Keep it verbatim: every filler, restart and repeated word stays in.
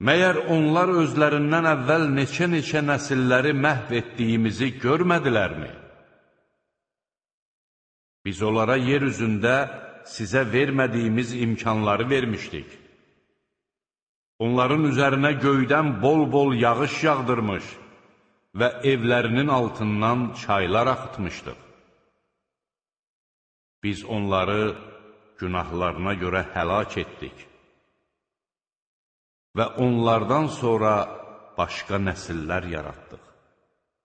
Məyər onlar özlərindən əvvəl neçə-neçə nəsilləri məhv etdiyimizi görmədilərmi? Biz onlara yer üzündə sizə vermədiyimiz imkanları vermişdik. Onların üzərinə göydən bol-bol yağış yağdırmış və evlərinin altından çaylar axıtmışdıq. Biz onları günahlarına görə həlak etdik və onlardan sonra başqa nəsillər yaratdıq.